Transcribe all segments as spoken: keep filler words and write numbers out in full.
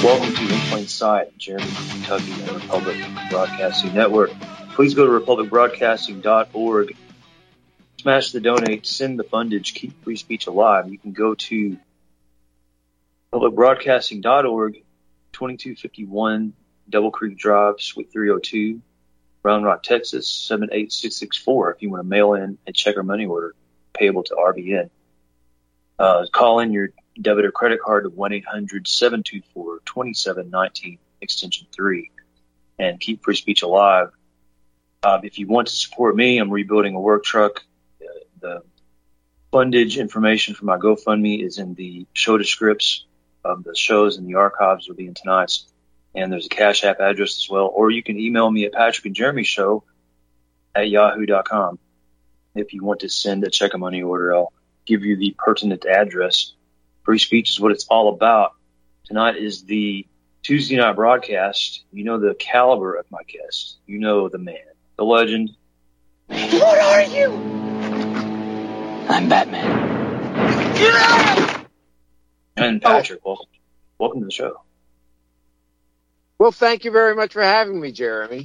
Welcome to In Plain Sight, Jeremy from Kentucky and the Republic Broadcasting Network. Please go to republic broadcasting dot org. Smash the donate, send the fundage, keep free speech alive. You can go to republic broadcasting dot org, twenty-two fifty-one Double Creek Drive, Suite three oh two, Round Rock, Texas, seven eight six six four if you want to mail in a check or money order payable to R B N. Uh, call in your debit or credit card to one eight hundred seven two four two seven one nine, extension three, and keep free speech alive. Uh, if you want to support me, I'm rebuilding a work truck. Uh, the fundage information for my GoFundMe is in the show descripts of the shows, and the archives will be in tonight's. And there's a Cash App address as well. Or you can email me at Patrick and Jeremy Show at yahoo dot com. If you want to send a check or money order, I'll give you the pertinent address. Free speech is what it's all about. Tonight is the Tuesday night broadcast. You know the caliber of my guest. You know the man, the legend. What are you? I'm Batman. Yeah! And Patrick, oh. welcome, welcome to the show. Well, thank you very much for having me, Jeremy.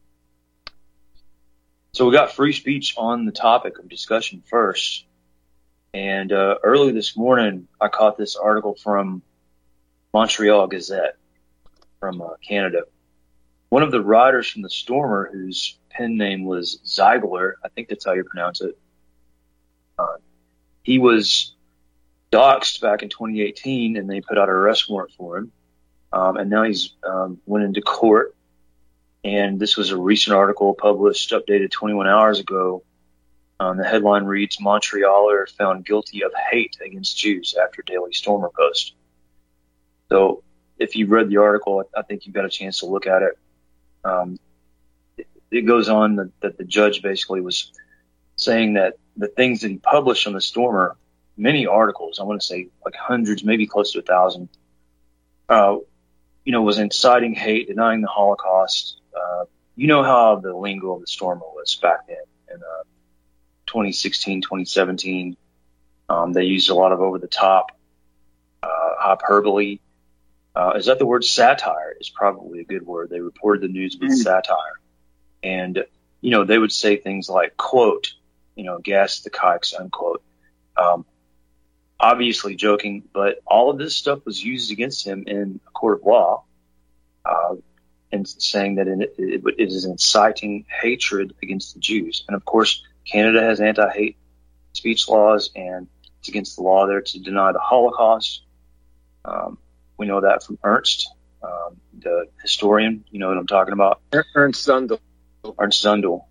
So we got free speech on the topic of discussion first. And uh, early this morning, I caught this article from Montreal Gazette from uh, Canada. One of the writers from the Stormer, whose pen name was Ziegler, I think that's how you pronounce it, uh, he was doxxed back in twenty eighteen, and they put out an arrest warrant for him. Um, and now he's um, went into court. And this was a recent article published, updated twenty-one hours ago. Um, the headline reads, Montrealer found guilty of hate against Jews after Daily Stormer post. So if you've read the article, I think you've got a chance to look at it. Um, it, it goes on that, that the judge basically was saying that the things that he published on the Stormer, many articles, I want to say like hundreds, maybe close to a thousand, uh, you know, was inciting hate, denying the Holocaust. Uh, you know how the lingo of the Stormer was back then. And, uh, twenty sixteen, twenty seventeen, um, they used a lot of over-the-top uh, hyperbole. Uh, is that the word? Satire is probably a good word. They reported the news with mm. satire. And, you know, they would say things like, quote, you know, gas the kikes, unquote. Um, obviously joking, but all of this stuff was used against him in a court of law, uh, and saying that it, it, it is inciting hatred against the Jews. And, of course, Canada has anti-hate speech laws, and it's against the law there to deny the Holocaust. Um, we know that from Ernst, um, the historian. You know what I'm talking about? Ernst Zundel. Ernst Zundel.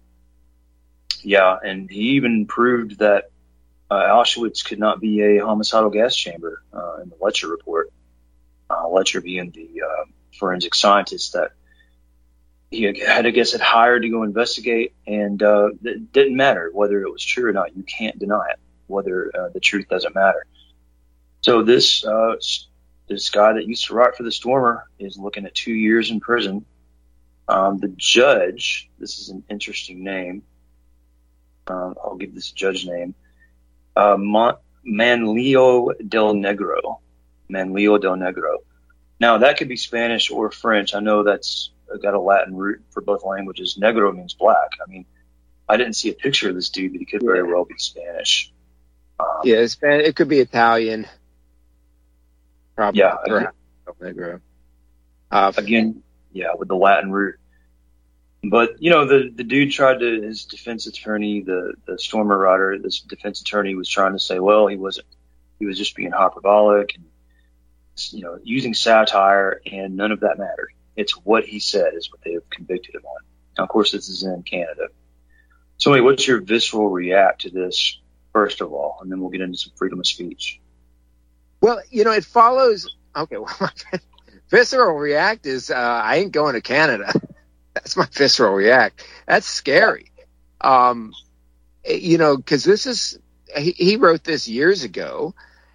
Yeah, and he even proved that uh, Auschwitz could not be a homicidal gas chamber uh, in the Letcher report. Uh, Letcher being the uh, forensic scientist that he had, I guess, had hired to go investigate, and uh, it didn't matter whether it was true or not. You can't deny it, whether uh, the truth doesn't matter. So this uh, this guy that used to write for the Stormer is looking at two years in prison. Um, the judge, this is an interesting name. Um, I'll give this judge name. Uh, Mon- Manlio del Negro. Manlio del Negro. Now, that could be Spanish or French. I know that's got a Latin root for both languages. Negro means black. I mean, I didn't see a picture of this dude, but he could very well be Spanish. Um, yeah, Spanish. It could be Italian. Probably. Yeah. Again, Negro. Uh, again, yeah, with the Latin root. But, you know, the, the dude tried to, his defense attorney, the, the Stormer writer, this defense attorney was trying to say, well, he wasn't, he was just being hyperbolic and, you know, using satire, and none of that mattered. It's what he said is what they have convicted him on. Now, of course, this is in Canada. So, anyway, what's your visceral react to this, first of all, and then we'll get into some freedom of speech. Well, you know, it follows. Okay, well, my visceral react is uh, I ain't going to Canada. That's my visceral react. That's scary. Um, you know, because this is he, he wrote this years ago,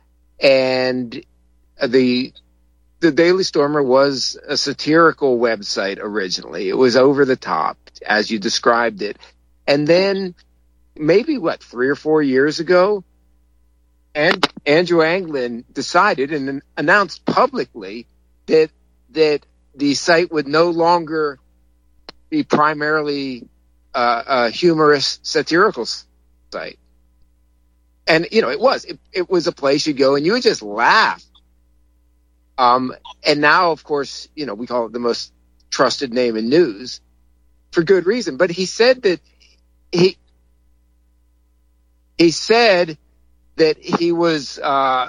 and the. The Daily Stormer was a satirical website originally. It was over the top, as you described it. And then maybe, what, three or four years ago, and Andrew Anglin decided and announced publicly that that the site would no longer be primarily uh, a humorous, satirical site. And, you know, it was. It, it was a place you go and you would just laugh. Um, and now, of course, you know, we call it the most trusted name in news for good reason. But he said that he he said that he was uh,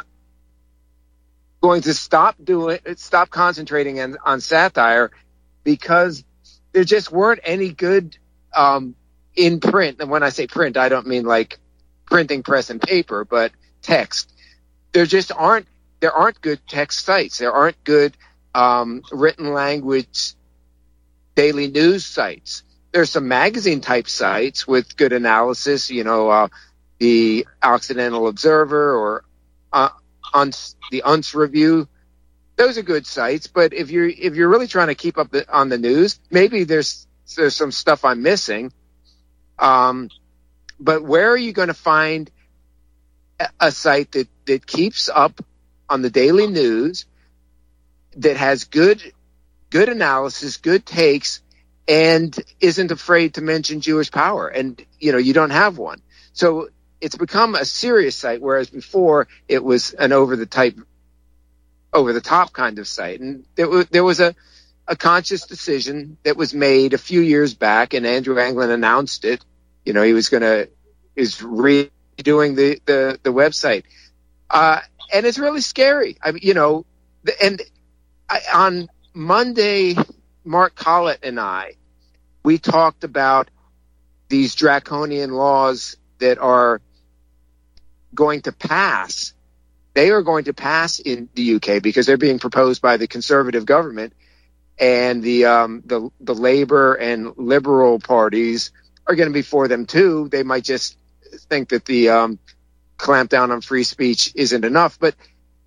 going to stop doing, stop concentrating on, on satire because there just weren't any good um, in print. And when I say print, I don't mean like printing press and paper, but text. There just aren't there aren't good text sites. There aren't good um, written language daily news sites. There's some magazine type sites with good analysis, you know, uh, the Occidental Observer or uh, Un- the U N S Review. Those are good sites, but if you're if you're really trying to keep up the, on the news, maybe there's there's some stuff I'm missing. Um, but where are you going to find a, a site that, that keeps up on the daily news, that has good good analysis, good takes, and isn't afraid to mention Jewish power? And you know, you don't have one, so it's become a serious site, whereas before it was an over the type. over the top kind of site. And there was, there was a, a conscious decision that was made a few years back, and Andrew Anglin announced it. You know, he was going to, is redoing the, the, the website. Uh, and it's really scary. I mean, you know, and I, on Monday, Mark Collett and I, we talked about these draconian laws that are going to pass. They are going to pass in the U K because they're being proposed by the Conservative government, and the um, the the Labour and Liberal parties are going to be for them too. They might just think that the um, clampdown on free speech isn't enough. But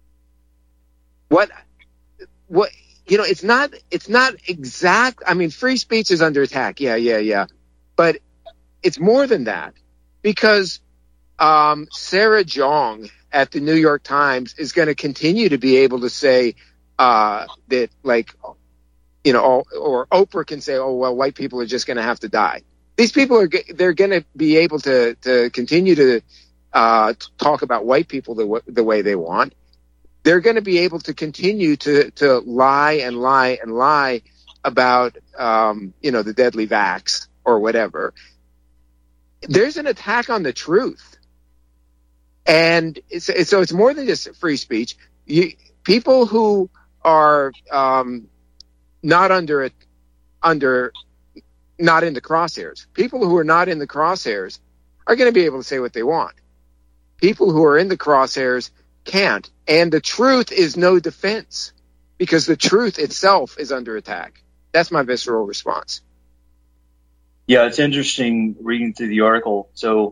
what what you know, it's not it's not exact. I mean, free speech is under attack. Yeah, yeah, yeah. But it's more than that, because um, Sarah Jong at the New York Times is going to continue to be able to say uh, that, like, you know, or Oprah can say, oh, well, white people are just going to have to die. These people are, they're going to be able to, to continue to uh, talk about white people the, the way they want. They're going to be able to continue to, to lie and lie and lie about, um, you know, the deadly vax or whatever. There's an attack on the truth. And it's, so it's more than just free speech. You, people who are um, not under it, under, not in the crosshairs. People who are not in the crosshairs are going to be able to say what they want. People who are in the crosshairs can't. And the truth is no defense, because the truth itself is under attack. That's my visceral response. Yeah, it's interesting reading through the article. So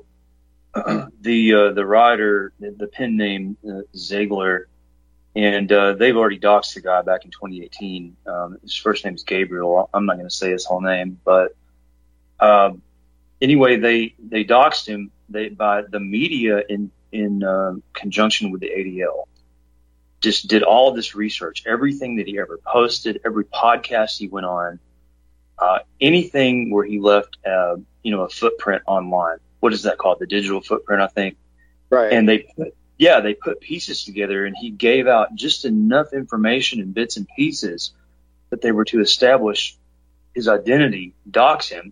the uh, the writer, the, the pen name uh, Ziegler, and uh, they've already doxed the guy back in twenty eighteen. Um, his first name is Gabriel. I'm not going to say his whole name, but um, anyway, they they doxed him. They by the media in in uh, conjunction with the A D L just did all of this research, everything that he ever posted, every podcast he went on, uh, anything where he left uh, you know a footprint online. What is that called? The digital footprint, I think. Right. And they put, yeah, they put pieces together, and he gave out just enough information in bits and pieces that they were to establish his identity, dox him,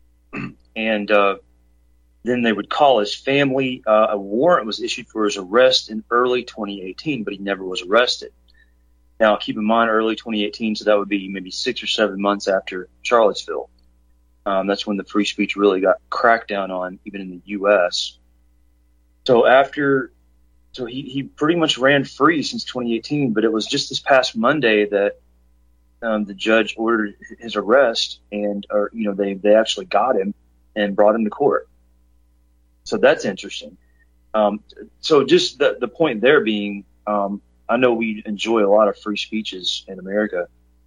and uh, then they would call his family. Uh, a warrant was issued for his arrest in early twenty eighteen, but he never was arrested. Now, keep in mind, early twenty eighteen, so that would be maybe six or seven months after Charlottesville. Um, that's when the free speech really got cracked down on, even in the U S. So after, so he, he pretty much ran free since twenty eighteen, but it was just this past Monday that um, the judge ordered his arrest, and, or, you know, they, they actually got him and brought him to court. So that's interesting. Um, so just the, the point there being, um, I know we enjoy a lot of free speeches in America,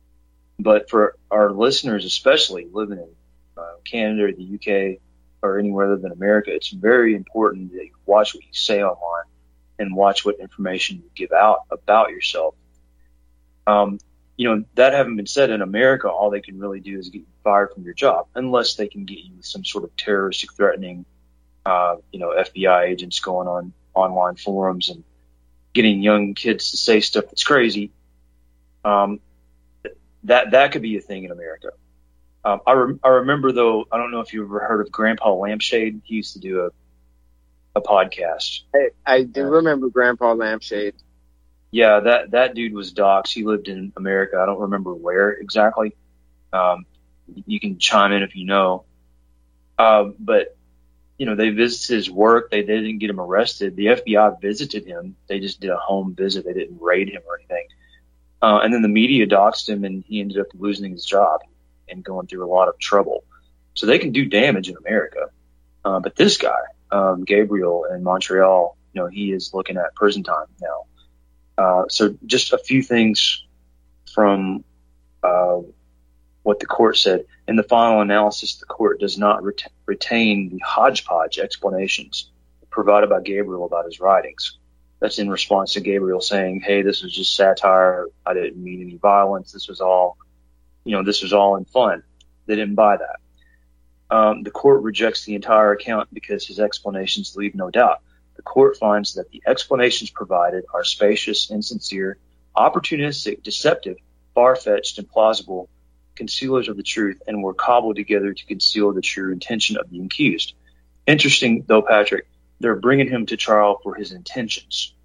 but for our listeners, especially living in Uh, Canada or the U K or anywhere other than America, it's very important that you watch what you say online and watch what information you give out about yourself. Um, you know, that having been said, in America, all they can really do is get you fired from your job, unless they can get you some sort of terroristic threatening, uh, you know, F B I agents going on online forums and getting young kids to say stuff that's crazy. Um, that, that could be a thing in America. Um, I, re- I remember though, I don't know if you've ever heard of Grandpa Lampshade. He used to do a, a podcast. I, I do uh, remember Grandpa Lampshade. Yeah, that, that dude was doxxed. He lived in America. I don't remember where exactly. Um, you can chime in if you know. Uh, but, you know, they visited his work. They, they didn't get him arrested. The F B I visited him. They just did a home visit. They didn't raid him or anything. Uh, and then the media doxed him, and he ended up losing his job and going through a lot of trouble. So they can do damage in America. Uh, but this guy, um, Gabriel in Montreal, you know, he is looking at prison time now. Uh, so just a few things from uh, what the court said. In the final analysis, the court does not ret- retain the hodgepodge explanations provided by Gabriel about his writings. That's in response to Gabriel saying, hey, this was just satire. I didn't mean any violence. This was all, you know, this was all in fun. They didn't buy that. Um, the court rejects the entire account because his explanations leave no doubt. The court finds that the explanations provided are spacious, insincere, opportunistic, deceptive, far-fetched, and plausible concealers of the truth, and were cobbled together to conceal the true intention of the accused. Interesting, though, Patrick, they're bringing him to trial for his intentions.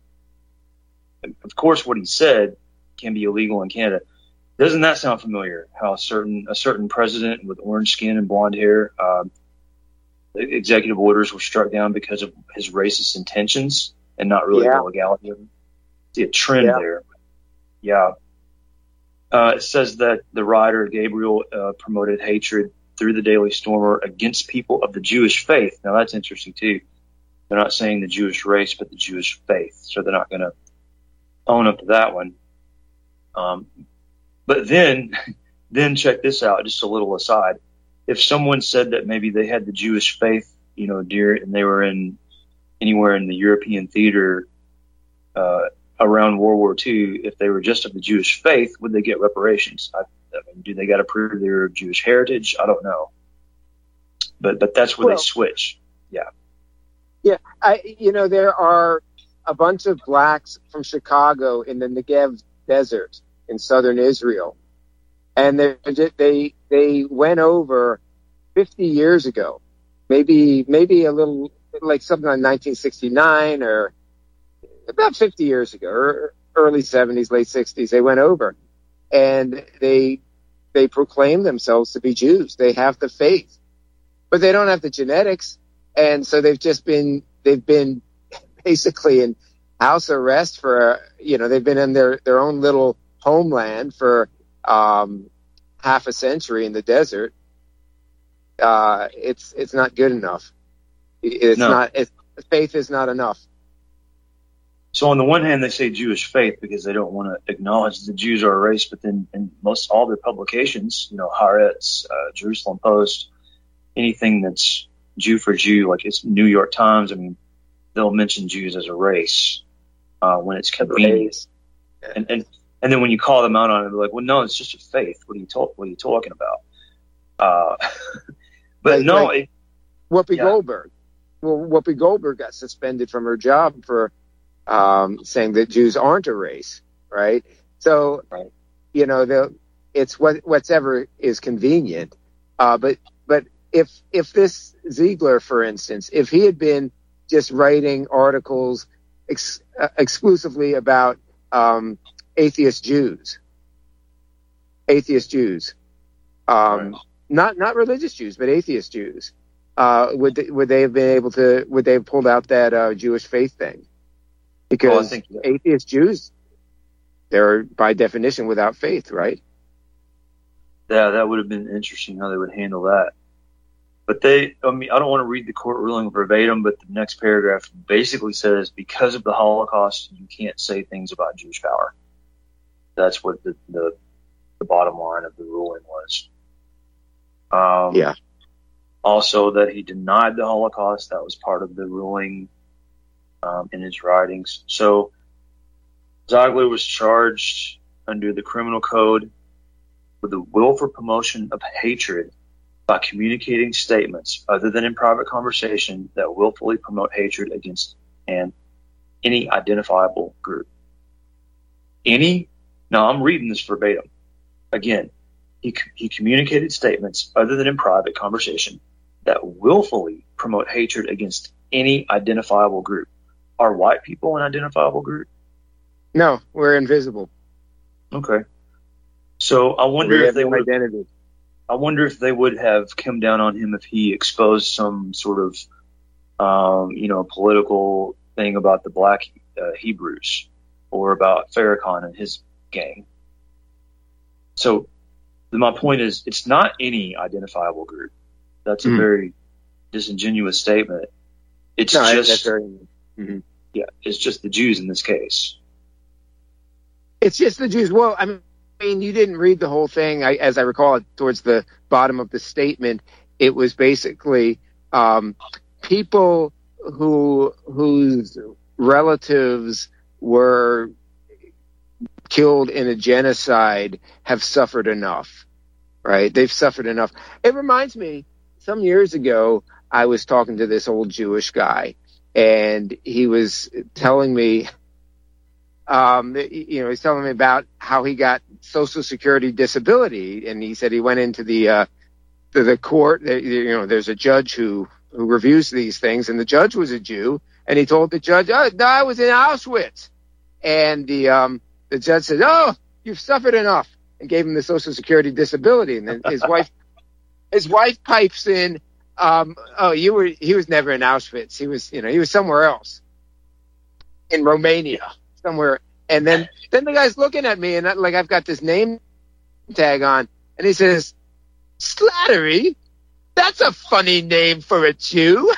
Of course, what he said can be illegal in Canada. Doesn't that sound familiar? How a certain a certain president with orange skin and blonde hair, um, executive orders were struck down because of his racist intentions and not really yeah. the legality of them. See a trend yeah. there. Yeah. Uh, it says that the writer Gabriel uh, promoted hatred through the Daily Stormer against people of the Jewish faith. Now that's interesting too. They're not saying the Jewish race, but the Jewish faith. So they're not going to own up to that one. Um, but then, then check this out, just a little aside. If someone said that maybe they had the Jewish faith, you know, dear, and they were in anywhere in the European theater uh, around World War Two, if they were just of the Jewish faith, would they get reparations? I, I mean, do they got to prove their Jewish heritage? I don't know. But but that's where well, they switch. Yeah. Yeah, I you know there are a bunch of blacks from Chicago in the Negev Desert in southern Israel, and they they they went over fifty years ago, maybe maybe a little like something like nineteen sixty-nine or about fifty years ago, or early seventies, late sixties. They went over, and they they proclaim themselves to be Jews. They have the faith, but they don't have the genetics, and so they've just been they've been basically in house arrest for you know they've been in their their own little homeland for um, half a century in the desert. Uh, it's it's not good enough. It's no. not. It's, faith is not enough. So on the one hand, they say Jewish faith because they don't want to acknowledge the Jews are a race, but then in most all their publications, you know, Haaretz, uh, Jerusalem Post, anything that's Jew for Jew, like it's New York Times, I mean, they'll mention Jews as a race uh, when it's convenient. And, and and then when you call them out on it, they're like, well, no, it's just a faith. What are you talk? What are you talking about? Uh, but like, no, like it, Whoopi yeah. Goldberg. Well, Whoopi Goldberg got suspended from her job for um, saying that Jews aren't a race, right? So, right. you know, the, it's what whatever is convenient. Uh, but but if if this Ziegler, for instance, if he had been just writing articles ex- uh, exclusively about um, atheist Jews, atheist Jews, um, right. not not religious Jews, but atheist Jews. Uh, would they, would they have been able to? Would they have pulled out that uh, Jewish faith thing? Because well, I think, yeah. atheist Jews, they're by definition without faith, right? Yeah, that would have been interesting how they would handle that. But they, I mean, I don't want to read the court ruling verbatim, but the next paragraph basically says because of the Holocaust, you can't say things about Jewish power. That's what the the, the bottom line of the ruling was. Um, yeah. Also, that he denied the Holocaust. That was part of the ruling um, in his writings. So Ziegler was charged under the criminal code with the willful promotion of hatred by communicating statements other than in private conversation that willfully promote hatred against an any identifiable group. Any, now I'm reading this verbatim. Again, he, he communicated statements other than in private conversation that willfully promote hatred against any identifiable group. Are white people an identifiable group? No, we're invisible. Okay. So I wonder we if have they no would, identity. I wonder if they would have come down on him if he exposed some sort of, um, you know, political thing about the black uh, Hebrews or about Farrakhan and his gang. So my point is, it's not any identifiable group. That's a mm-hmm. very disingenuous statement. It's no, just, that's very, mm-hmm. yeah, it's just the Jews in this case. It's just the Jews. Well, I mean, you didn't read the whole thing. I, as I recall, towards the bottom of the statement, it was basically um, people who whose relatives were killed in a genocide have suffered enough, right? They've suffered enough. It reminds me, some years ago, I was talking to this old Jewish guy, and he was telling me, um, you know, he's telling me about how he got Social Security disability, and he said he went into the uh, to the court. You know, there's a judge who who reviews these things, and the judge was a Jew, and he told the judge, "Oh, no, I was in Auschwitz," and the um, the judge said, "Oh, you've suffered enough," and gave him the Social Security disability, and then his wife his wife pipes in. Um, oh, you were, he was never in Auschwitz. He was, you know, he was somewhere else in Romania, somewhere. And then, then the guy's looking at me and I, like, I've got this name tag on and he says, Slattery, that's a funny name for a Jew.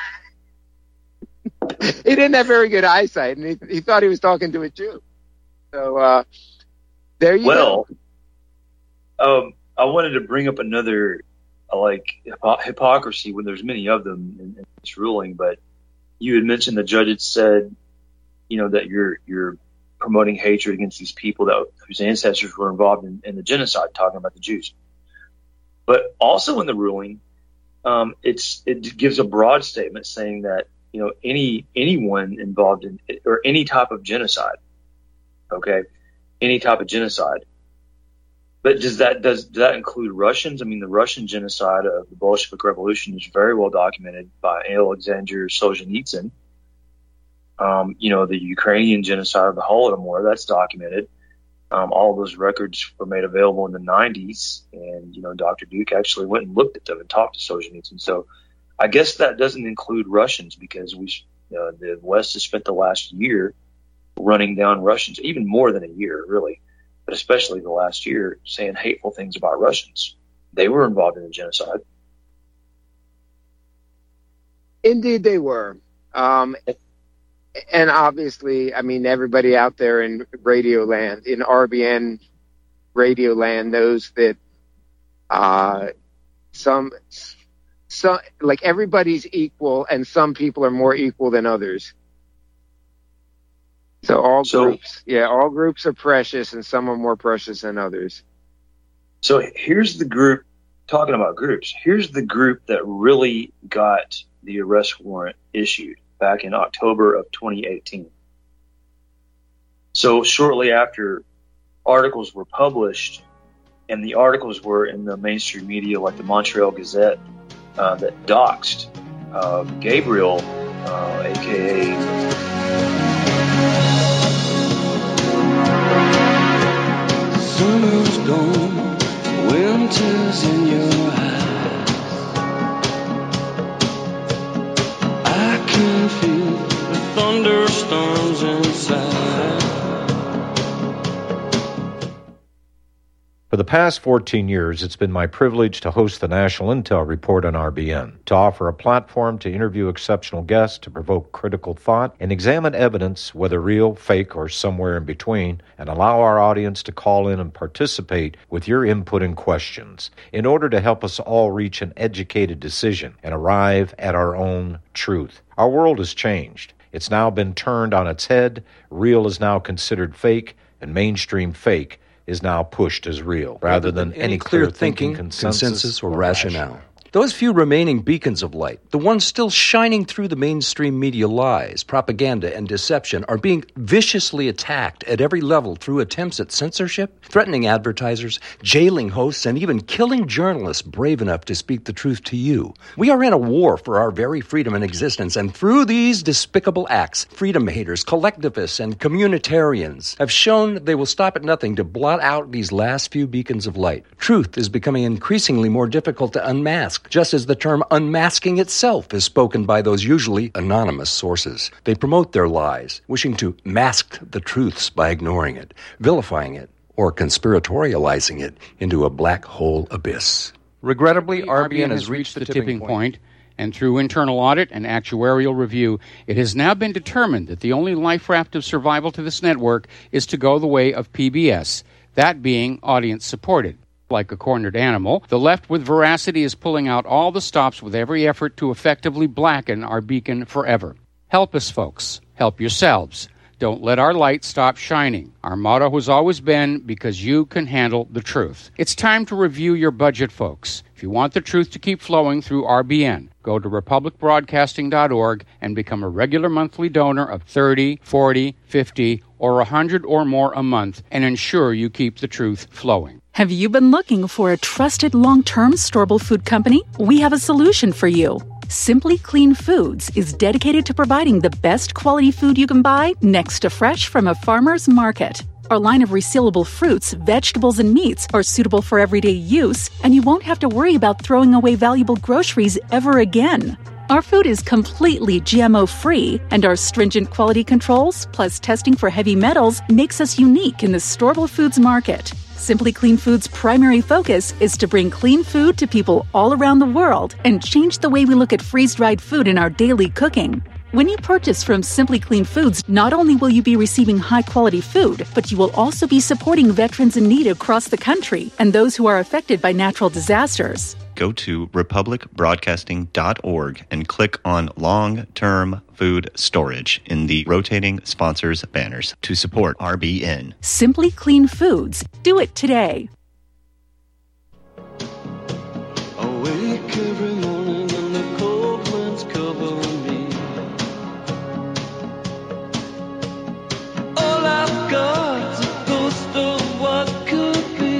He didn't have very good eyesight and he, he thought he was talking to a Jew. So, uh, there you well, go. Well, um, I wanted to bring up another, like hypo- hypocrisy when there's many of them in, in this ruling, but you had mentioned the judge had said, you know, that you're you're promoting hatred against these people that whose ancestors were involved in, in the genocide, talking about the Jews. But also in the ruling, um, it's it gives a broad statement saying that, you know, any anyone involved in or any type of genocide, okay, any type of genocide. But does that does, does that include Russians? I mean, the Russian genocide of the Bolshevik Revolution is very well documented by Alexander Solzhenitsyn. Um, you know, the Ukrainian genocide of the Holodomor, that's documented. Um, all of those records were made available in the nineties, and you know, Doctor Duke actually went and looked at them and talked to Solzhenitsyn. So, I guess that doesn't include Russians because we, uh, the West has spent the last year running down Russians, even more than a year, really. But especially the last year, saying hateful things about Russians. They were involved in the genocide. Indeed, they were. Um, and obviously, I mean, everybody out there in radio land, in R B N radio land, knows that uh, some, some, like everybody's equal, and some people are more equal than others. So all so, groups, yeah, all groups are precious, and some are more precious than others. So here's the group, talking about groups, here's the group that really got the arrest warrant issued back in October of twenty eighteen. So shortly after articles were published, and the articles were in the mainstream media like the Montreal Gazette, uh, that doxed uh, Gabriel, uh, a k a Summer's gone, winter's in your eyes. I can feel the thunderstorms inside. For the past fourteen years, it's been my privilege to host the National Intel Report on R B N, to offer a platform to interview exceptional guests, to provoke critical thought, and examine evidence, whether real, fake, or somewhere in between, and allow our audience to call in and participate with your input and questions in order to help us all reach an educated decision and arrive at our own truth. Our world has changed. It's now been turned on its head. Real is now considered fake, and mainstream fake is now pushed as real, rather than any clear thinking, consensus, consensus or rationale. Those few remaining beacons of light, the ones still shining through the mainstream media lies, propaganda, and deception, are being viciously attacked at every level through attempts at censorship, threatening advertisers, jailing hosts, and even killing journalists brave enough to speak the truth to you. We are in a war for our very freedom and existence, and through these despicable acts, freedom haters, collectivists, and communitarians have shown they will stop at nothing to blot out these last few beacons of light. Truth is becoming increasingly more difficult to unmask, just as the term unmasking itself is spoken by those usually anonymous sources. They promote their lies, wishing to mask the truths by ignoring it, vilifying it, or conspiratorializing it into a black hole abyss. Regrettably, R B N has reached the tipping point, and through internal audit and actuarial review, it has now been determined that the only life raft of survival to this network is to go the way of P B S, that being audience-supported. Like a cornered animal, the left with veracity is pulling out all the stops with every effort to effectively blacken our beacon forever. Help us, folks. Help yourselves. Don't let our light stop shining. Our motto has always been, because you can handle the truth. It's time to review your budget, folks. If you want the truth to keep flowing through R B N, go to republic broadcasting dot org and become a regular monthly donor of thirty, forty, fifty, or one hundred or more a month, and ensure you keep the truth flowing. Have you been looking for a trusted long-term storable food company? We have a solution for you. Simply Clean Foods is dedicated to providing the best quality food you can buy next to fresh from a farmer's market. Our line of resealable fruits, vegetables, and meats are suitable for everyday use, and you won't have to worry about throwing away valuable groceries ever again. Our food is completely G M O-free, and our stringent quality controls, plus testing for heavy metals, makes us unique in the storable foods market. Simply Clean Foods' primary focus is to bring clean food to people all around the world and change the way we look at freeze-dried food in our daily cooking. When you purchase from Simply Clean Foods, not only will you be receiving high-quality food, but you will also be supporting veterans in need across the country and those who are affected by natural disasters. Go to republic broadcasting dot org and click on Long-Term Food Storage in the rotating sponsors banners to support R B N. Simply Clean Foods. Do it today. Awake every morning and the cold winds cover me. All I've got's a ghost of what could be.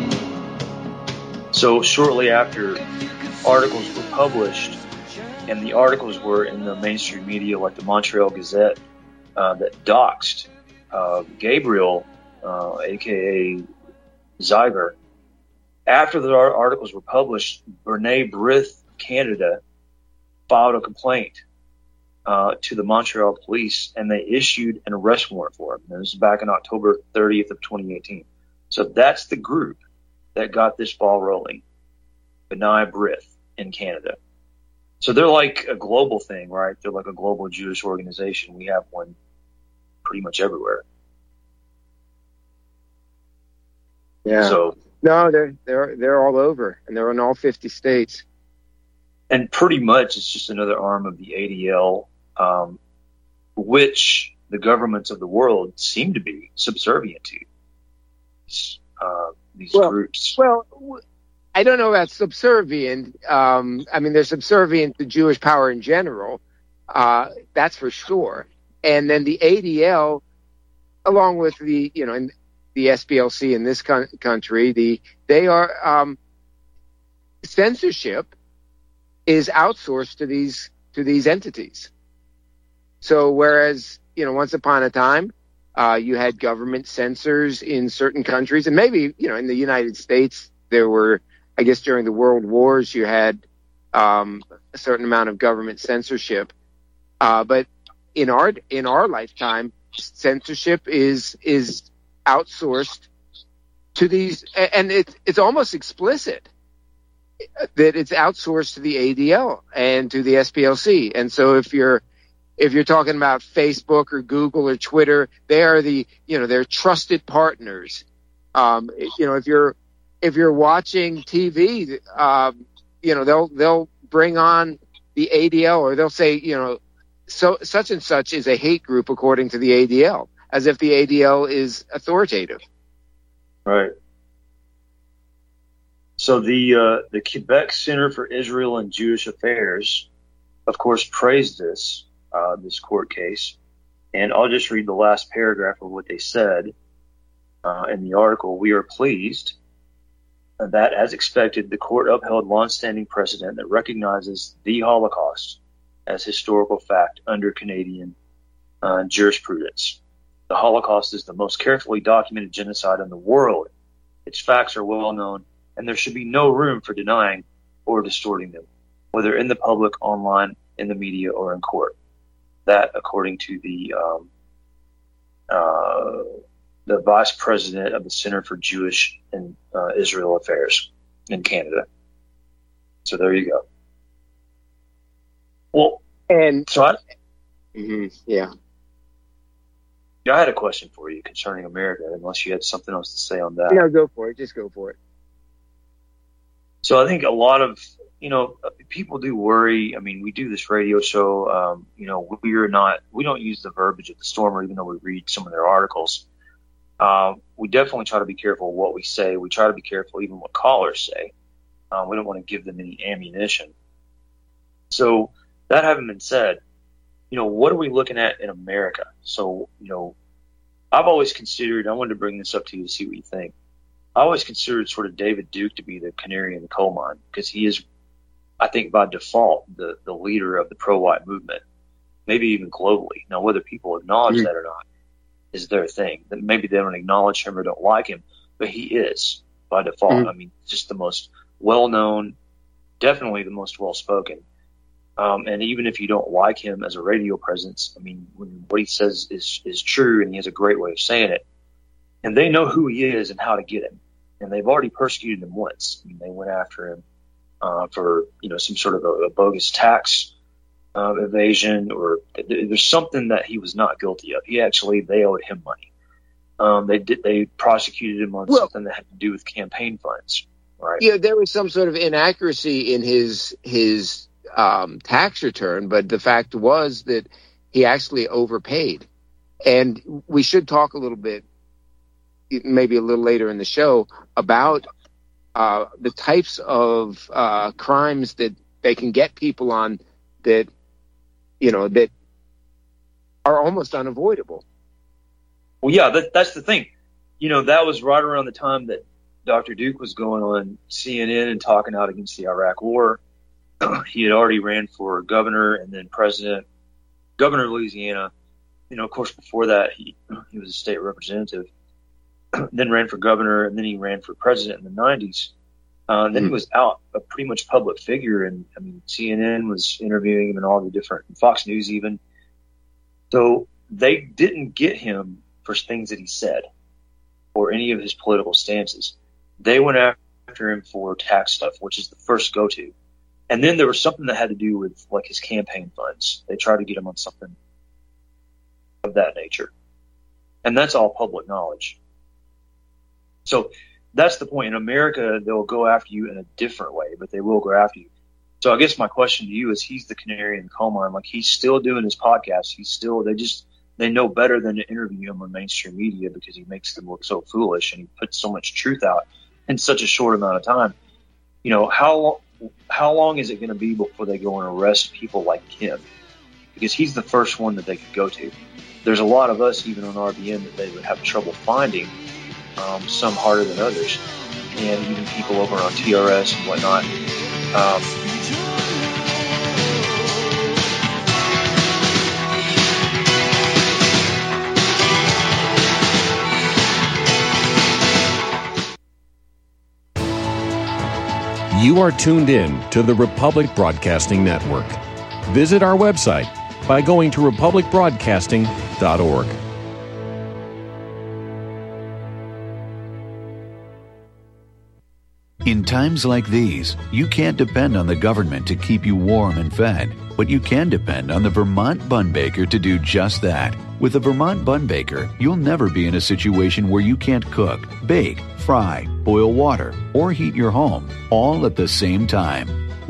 So shortly after articles were published, and the articles were in the mainstream media like the Montreal Gazette, uh, that doxed uh, Gabriel, uh, a k a. Zyger. After the articles were published, Brene Brith of Canada filed a complaint uh, to the Montreal police, and they issued an arrest warrant for him. And this is back on October thirtieth of twenty eighteen. So that's the group that got this ball rolling, B'nai B'rith in Canada. So they're like a global thing, right? They're like a global Jewish organization. We have one pretty much everywhere. Yeah. So no, they're they're they're all over, and they're in all fifty states. And pretty much it's just another arm of the A D L, um, which the governments of the world seem to be subservient to. Uh, these well, groups. Well, I don't know about subservient. Um, I mean, they're subservient to Jewish power in general. Uh, that's for sure. And then the A D L, along with the, you know, the S P L C in this con- country, the they are um, censorship is outsourced to these to these entities. So whereas, you know, once upon a time, Uh, you had government censors in certain countries, and maybe, you know, in the United States, there were, I guess, during the World Wars, you had um, a certain amount of government censorship. Uh, but in our in our lifetime, censorship is is outsourced to these, and it's it's almost explicit that it's outsourced to the A D L and to the S P L C. And so if you're If you're talking about Facebook or Google or Twitter, they are the, you know, they're trusted partners. Um, you know, if you're, if you're watching T V, um, you know, they'll, they'll bring on the A D L, or they'll say, you know, so such and such is a hate group according to the A D L, as if the A D L is authoritative. Right. So the uh, the Quebec Center for Israel and Jewish Affairs, of course, praised this uh, this court case, and I'll just read the last paragraph of what they said uh, in the article. We are pleased that, as expected, the court upheld longstanding precedent that recognizes the Holocaust as historical fact under Canadian uh, jurisprudence. The Holocaust is the most carefully documented genocide in the world. Its facts are well known, and there should be no room for denying or distorting them, whether in the public, online, in the media, or in court. That, according to the um, uh, the vice president of the Center for Jewish and uh, Israel Affairs in Canada. So there you go. Well, and so I, mm-hmm, yeah. I had a question for you concerning America, unless you had something else to say on that. No, go for it. Just go for it. So I think a lot of, you know, people do worry. I mean, we do this radio show. Um, you know, we are not, we don't use the verbiage of the Stormer, even though we read some of their articles. Uh, we definitely try to be careful of what we say. We try to be careful even what callers say. Uh, we don't want to give them any ammunition. So that having been said, you know, what are we looking at in America? So, you know, I've always considered, I wanted to bring this up to you to see what you think. I always considered sort of David Duke to be the canary in the coal mine, because he is, I think, by default, the, the leader of the pro-white movement, maybe even globally. Now, whether people acknowledge mm-hmm. that or not is their thing. That maybe they don't acknowledge him or don't like him, but he is by default. Mm-hmm. I mean, just the most well-known, definitely the most well-spoken. Um, and even if you don't like him as a radio presence, I mean, when, what he says is, is true, and he has a great way of saying it. And they know who he is and how to get him. And they've already persecuted him once. I mean, they went after him uh, for, you know, some sort of a, a bogus tax uh, evasion, or th- there's something that he was not guilty of. He actually, they owed him money. Um, they did, they prosecuted him on well, something that had to do with campaign funds, right? Yeah, there was some sort of inaccuracy in his his um, tax return, but the fact was that he actually overpaid. And we should talk a little bit, maybe a little later in the show, about uh, the types of uh, crimes that they can get people on that, you know, that are almost unavoidable. Well, yeah, that, that's the thing. You know, that was right around the time that Doctor Duke was going on C N N and talking out against the Iraq War. He had already ran for governor and then president, governor of Louisiana. You know, of course, before that, he he was a state representative. Then ran for governor, and then he ran for president in the nineties. Uh, and then mm. he was out, a pretty much public figure, and I mean, C N N was interviewing him and all the different, Fox News even. So they didn't get him for things that he said or any of his political stances. They went after him for tax stuff, which is the first go-to. And then there was something that had to do with like his campaign funds. They tried to get him on something of that nature. And that's all public knowledge. So that's the point. In America, they'll go after you in a different way, but they will go after you. So I guess my question to you is, he's the canary in the coal mine. Like, he's still doing his podcast. He's still, they just, they know better than to interview him on mainstream media because he makes them look so foolish and he puts so much truth out in such a short amount of time. You know, how, how long is it going to be before they go and arrest people like him? Because he's the first one that they could go to. There's a lot of us, even on R B N, that they would have trouble finding. Um, some harder than others, and even people over on T R S and whatnot. Um, You are tuned in to the Republic Broadcasting Network. Visit our website by going to republic broadcasting dot org. In times like these, you can't depend on the government to keep you warm and fed, but you can depend on the Vermont Bun Baker to do just that. With the Vermont Bun Baker, you'll never be in a situation where you can't cook, bake, fry, boil water, or heat your home, all at the same time.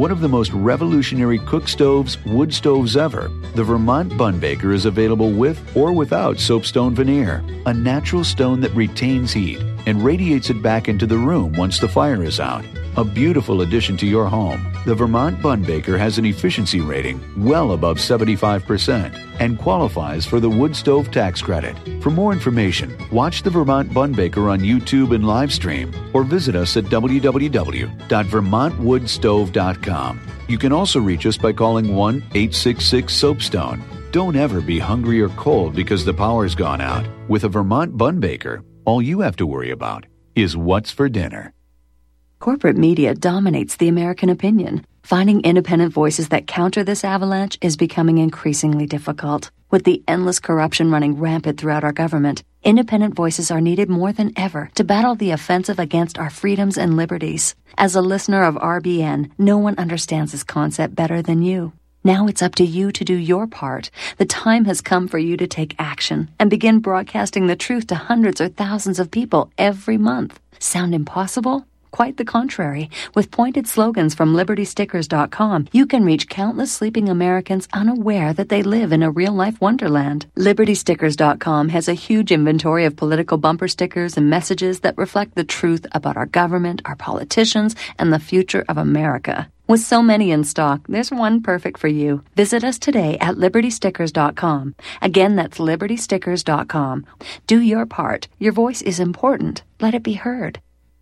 one of the most revolutionary cook stoves, wood stoves ever, the Vermont Bun Baker is available with or without soapstone veneer, a natural stone that retains heat and radiates it back into the room once the fire is out. A beautiful addition to your home, the Vermont Bun Baker has an efficiency rating well above seventy-five percent and qualifies for the wood stove tax credit. For more information, watch the Vermont Bun Baker on YouTube and live stream, or visit us at w w w dot vermont wood stove dot com. You can also reach us by calling one eight six six soapstone. Don't ever be hungry or cold because the power's gone out. With a Vermont Bun Baker, all you have to worry about is what's for dinner. Corporate media dominates the American opinion. Finding independent voices that counter this avalanche is becoming increasingly difficult. With the endless corruption running rampant throughout our government, independent voices are needed more than ever to battle the offensive against our freedoms and liberties. As a listener of R B N, no one understands this concept better than you. Now it's up to you to do your part. The time has come for you to take action and begin broadcasting the truth to hundreds or thousands of people every month. Sound impossible? Quite the contrary. With pointed slogans from liberty stickers dot com, you can reach countless sleeping Americans unaware that they live in a real-life wonderland. liberty stickers dot com has a huge inventory of political bumper stickers and messages that reflect the truth about our government, our politicians, and the future of America. With so many in stock, there's one perfect for you. Visit us today at liberty stickers dot com. Again, that's liberty stickers dot com. Do your part. Your voice is important. Let it be heard.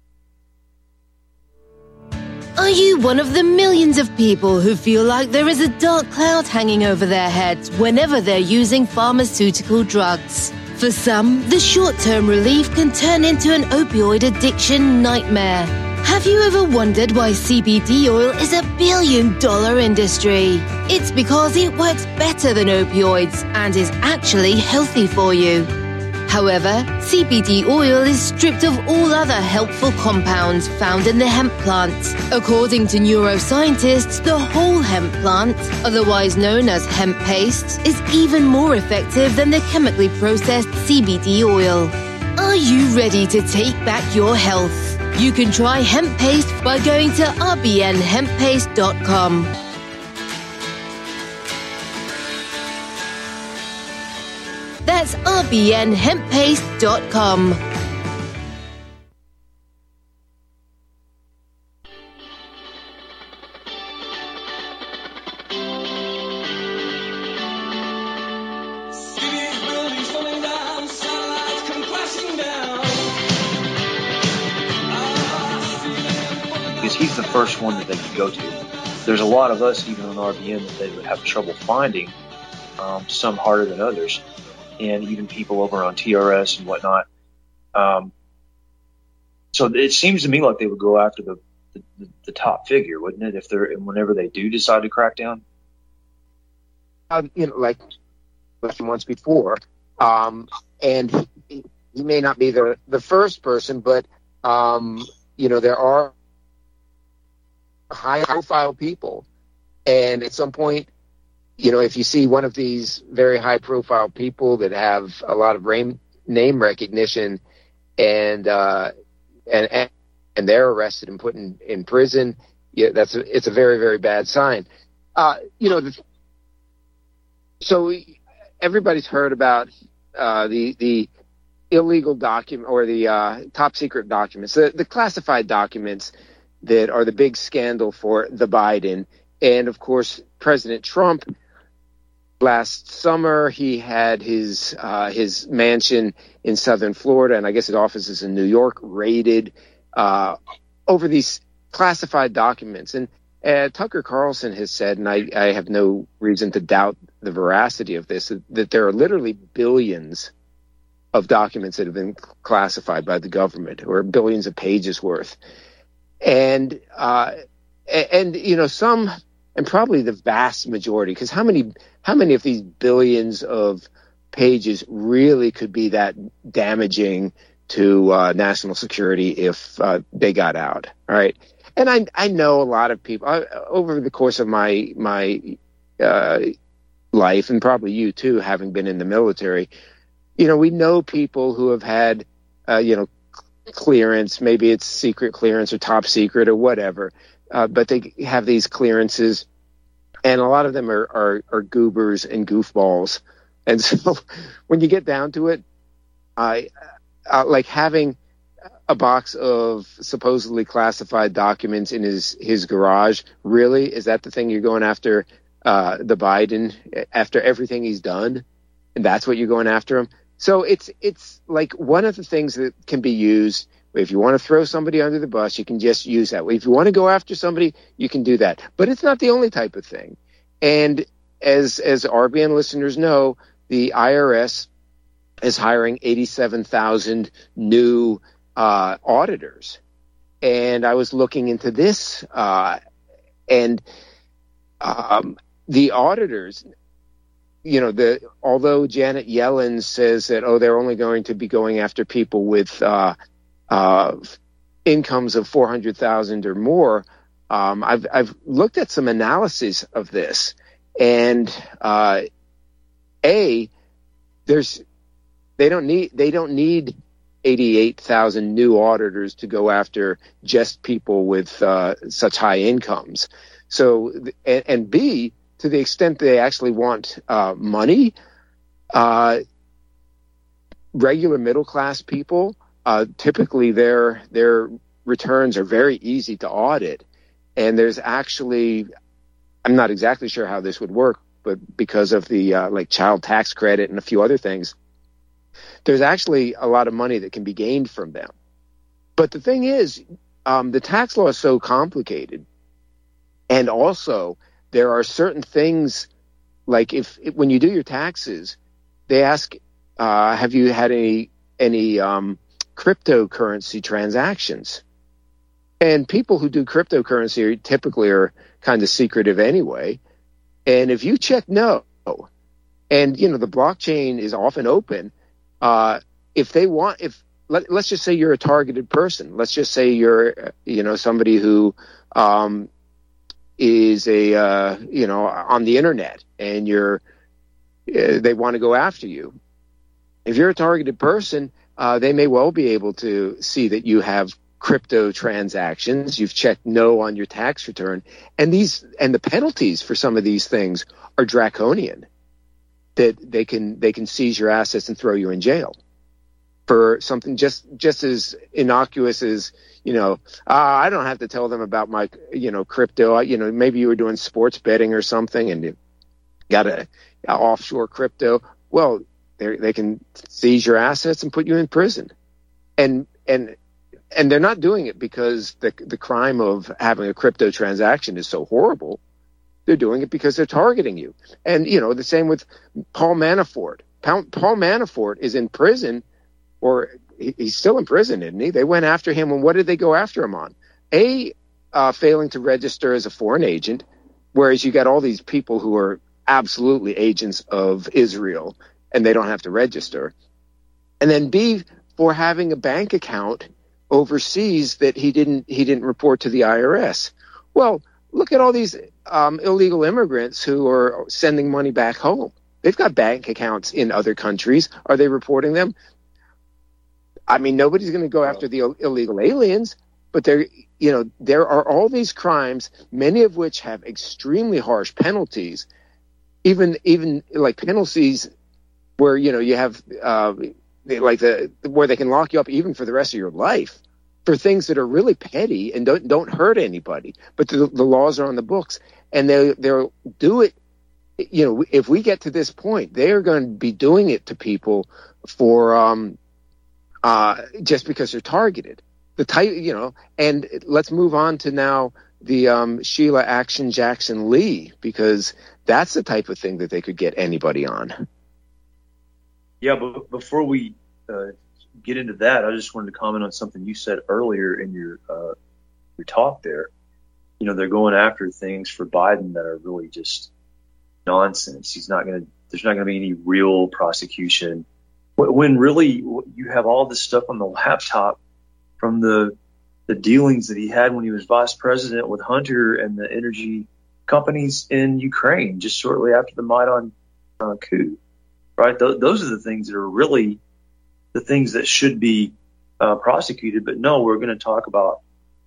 Are you one of the millions of people who feel like there is a dark cloud hanging over their heads whenever they're using pharmaceutical drugs? For some, the short-term relief can turn into an opioid addiction nightmare. Have you ever wondered why C B D oil is a billion-dollar industry? It's because it works better than opioids and is actually healthy for you. However, C B D oil is stripped of all other helpful compounds found in the hemp plant. According to neuroscientists, the whole hemp plant, otherwise known as hemp paste, is even more effective than the chemically processed C B D oil. Are you ready to take back your health? You can try hemp paste by going to r b n hemp paste dot com. That's r b n hemp paste dot com. Because he's the first one that they could go to. There's a lot of us, even on R B N, that they would have trouble finding, um, some harder than others. And even people over on T R S and whatnot. Um, so it seems to me like they would go after the, the, the top figure, wouldn't it? If they're whenever they do decide to crack down. Um, you know, like once before, um, and he, he may not be the the first person, but um, you know, there are high-profile people, and at some point, you know, if you see one of these very high-profile people that have a lot of name name recognition, and uh, and and they're arrested and put in, in prison, yeah, that's a, it's a very very bad sign. Uh, you know, the, so everybody's heard about uh, the the illegal document or the uh, top secret documents, the, the classified documents that are the big scandal for the Biden, and of course President Trump. Last summer, he had his uh, his mansion in southern Florida, and I guess his offices in New York, raided uh, over these classified documents. And uh, Tucker Carlson has said, and I, I have no reason to doubt the veracity of this, that, that there are literally billions of documents that have been classified by the government, or billions of pages worth. And uh, and you know some. And probably the vast majority, because how many how many of these billions of pages really could be that damaging to uh, national security if uh, they got out? All right, and I I know a lot of people I, over the course of my my uh, life, and probably you too, having been in the military. You know, we know people who have had uh, you know clearance, maybe it's secret clearance or top secret or whatever. uh, but they have these clearances, and a lot of them are, are, are goobers and goofballs. And so when you get down to it, I uh, like having a box of supposedly classified documents in his, his garage. Really? Is that the thing you're going after uh, the Biden after everything he's done? And that's what you're going after him? So it's it's like one of the things that can be used. If you want to throw somebody under the bus, you can just use that. If you want to go after somebody, you can do that. But it's not the only type of thing. And as as R B N listeners know, the I R S is hiring eighty-seven thousand new uh, auditors. And I was looking into this, uh, and um, the auditors, you know, the although Janet Yellen says that, oh, they're only going to be going after people with uh, uh, incomes of four hundred thousand or more, um, I've I've looked at some analysis of this, and uh, a there's they don't need they don't need eighty-eight thousand new auditors to go after just people with uh, such high incomes. So and, and B, to the extent they actually want uh, money, uh, regular middle class people, uh, typically their their returns are very easy to audit, and there's actually, I'm not exactly sure how this would work, but because of the uh, like child tax credit and a few other things, there's actually a lot of money that can be gained from them. But the thing is, um, the tax law is so complicated, and also there are certain things, like if, if when you do your taxes, they ask, uh, have you had any any um, cryptocurrency transactions? And people who do cryptocurrency are typically are kind of secretive anyway. And if you check no, and you know the blockchain is often open, uh, if they want, if let, let's just say you're a targeted person, let's just say you're you know somebody who um, is a uh, you know on the internet, and you're uh, they want to go after you. If you're a targeted person, uh, they may well be able to see that you have crypto transactions. You've checked no on your tax return, and these and the penalties for some of these things are draconian. That they can they can seize your assets and throw you in jail for something just just as innocuous as, you know, uh, I don't have to tell them about my, you know, crypto. You know, maybe you were doing sports betting or something and you got a, a offshore crypto. Well, they they can seize your assets and put you in prison. And and and they're not doing it because the the crime of having a crypto transaction is so horrible. They're doing it because they're targeting you. And, you know, the same with Paul Manafort. Paul, Paul Manafort is in prison, or he, he's still in prison, isn't he? They went after him, and what did they go after him on? A, uh, failing to register as a foreign agent, whereas you got all these people who are absolutely agents of Israel, and they don't have to register. And then B, for having a bank account overseas that he didn't he didn't report to the I R S. Well, look at all these um, illegal immigrants who are sending money back home. They've got bank accounts in other countries. Are they reporting them? I mean, nobody's going to go after the Ill- illegal aliens, but there, you know, there are all these crimes, many of which have extremely harsh penalties, even even like penalties where, you know, you have uh, like the where they can lock you up even for the rest of your life, for things that are really petty and don't don't hurt anybody, but the, the laws are on the books, and they they'll do it. You know, if we get to this point, they are going to be doing it to people for um, uh, just because they're targeted. The type, you know, and let's move on to now the um, Sheila Action Jackson Lee, because that's the type of thing that they could get anybody on. Yeah, but before we uh, get into that, I just wanted to comment on something you said earlier in your uh, your talk there. You know, they're going after things for Biden that are really just nonsense. He's not going to. There's not going to be any real prosecution. When really you have all this stuff on the laptop from the the dealings that he had when he was vice president with Hunter and the energy companies in Ukraine, just shortly after the Maidan uh, coup. Right? Th- those are the things that are really the things that should be uh, prosecuted. But no, we're going to talk about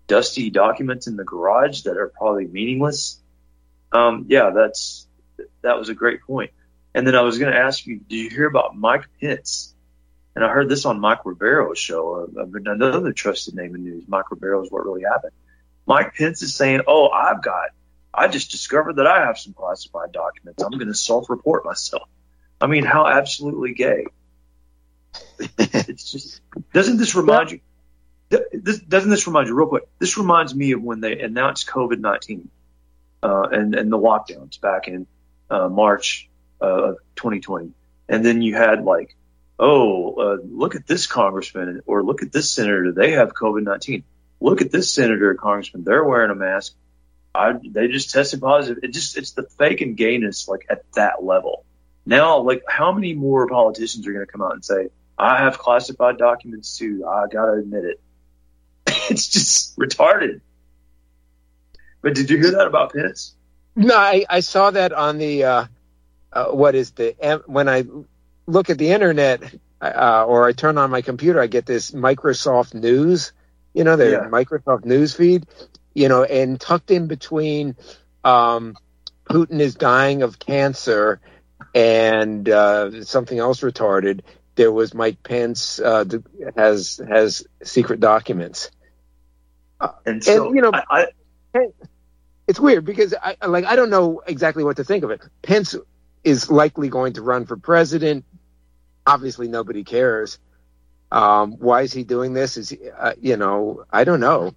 dusty documents in the garage that are probably meaningless. Um, yeah, that's that was a great point. And then I was going to ask you, did you hear about Mike Pence? And I heard this on Mike Ribeiro's show, uh, another trusted name in news. Mike Ribeiro is what really happened. Mike Pence is saying, oh, I've got, I just discovered that I have some classified documents. I'm going to self-report myself. I mean, how absolutely gay. It's just, doesn't this remind you, this, doesn't this remind you, real quick, this reminds me of when they announced COVID nineteen uh, and, and the lockdowns back in uh, March uh, of twenty twenty. And then you had like, oh, uh, look at this congressman or look at this senator. They have COVID nineteen. Look at this senator or congressman. They're wearing a mask. I, they just tested positive. It just, it's the fake and gayness like at that level. Now, like how many more politicians are going to come out and say, I have classified documents too. I got to admit it. It's just retarded. But did you hear that about Pence? No, I, I saw that on the, uh, uh, what is the, when I look at the internet uh, or I turn on my computer, I get this Microsoft News, you know, the yeah. Microsoft News feed, you know, and tucked in between um, Putin is dying of cancer and uh, something else retarded, there was Mike Pence uh, has has secret documents. And so, and, you know, I, I, it's weird because I like I don't know exactly what to think of it. Pence is likely going to run for president. Obviously, nobody cares. Um, why is he doing this? Is he, uh, you know, I don't know.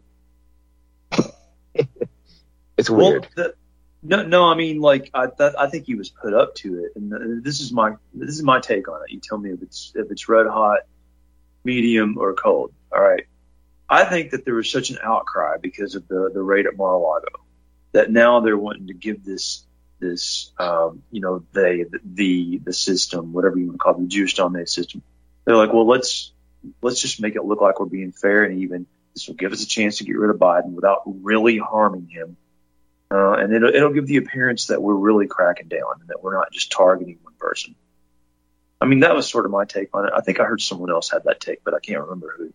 It's weird. Well, the, no, no, I mean, like I, th- I think he was put up to it, and the, this is my this is my take on it. You tell me if it's if it's red hot, medium, or cold. All right. I think that there was such an outcry because of the, the raid at Mar-a-Lago that now they're wanting to give this this um, you know they the the system, whatever you want to call it, the Jewish dominated system. They're like, well, let's let's just make it look like we're being fair and even. This will give us a chance to get rid of Biden without really harming him, uh, and it'll it'll give the appearance that we're really cracking down and that we're not just targeting one person. I mean, that was sort of my take on it. I think I heard someone else had that take, but I can't remember who.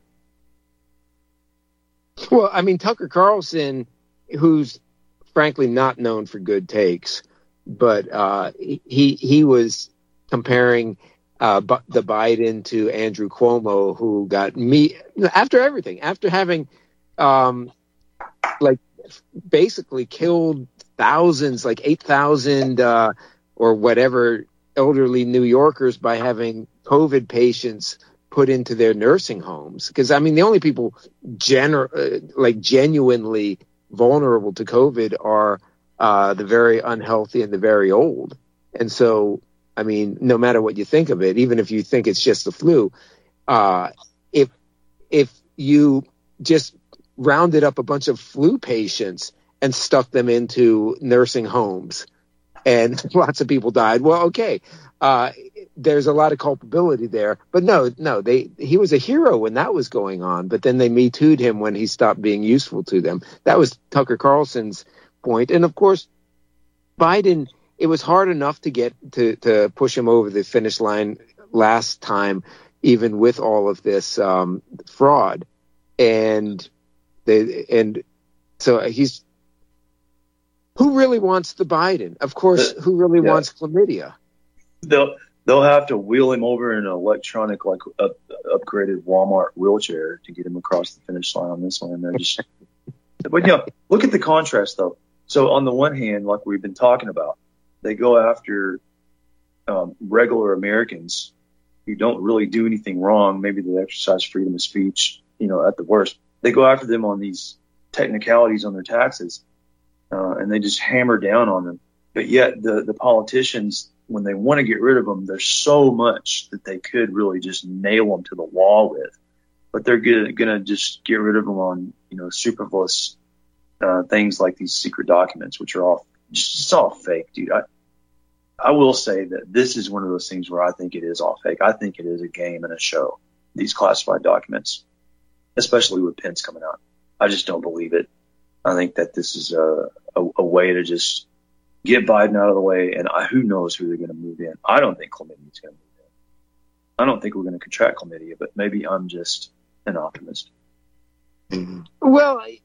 Well, I mean, Tucker Carlson, who's frankly not known for good takes, but uh, he he was comparing uh, the Biden to Andrew Cuomo, who got me after everything, after having um, like basically killed thousands, like eight thousand uh, or whatever elderly New Yorkers by having COVID patients put into their nursing homes. Because, I mean, the only people gener- uh, like genuinely vulnerable to COVID are uh, the very unhealthy and the very old. And so, I mean, no matter what you think of it, even if you think it's just the flu, uh, if if you just rounded up a bunch of flu patients and stuck them into nursing homes and lots of people died, well, okay. Uh, there's a lot of culpability there, but no, no, they, he was a hero when that was going on, but then they Me Too'd him when he stopped being useful to them. That was Tucker Carlson's point. And of course, Biden, it was hard enough to get to, to push him over the finish line last time, even with all of this, um, fraud. And they, and so he's, who really wants the Biden? Of course, who really yeah. wants chlamydia? They'll they'll have to wheel him over in an electronic, like up, upgraded Walmart wheelchair to get him across the finish line on this one. They're just, but yeah, look at the contrast though. So on the one hand, like we've been talking about, they go after um, regular Americans who don't really do anything wrong. Maybe they exercise freedom of speech, you know, at the worst. They go after them on these technicalities on their taxes, uh, and they just hammer down on them. But yet the the politicians, when they want to get rid of them, there's so much that they could really just nail them to the wall with. But they're going to just get rid of them on, you know, superfluous uh, things like these secret documents, which are all just it's all fake, dude. I I will say that this is one of those things where I think it is all fake. I think it is a game and a show, these classified documents, especially with Pence coming out. I just don't believe it. I think that this is a, a, a way to just get Biden out of the way, and I, who knows who they're going to move in. I don't think chlamydia is going to move in. I don't think we're going to contract chlamydia, but maybe I'm just an optimist. Well,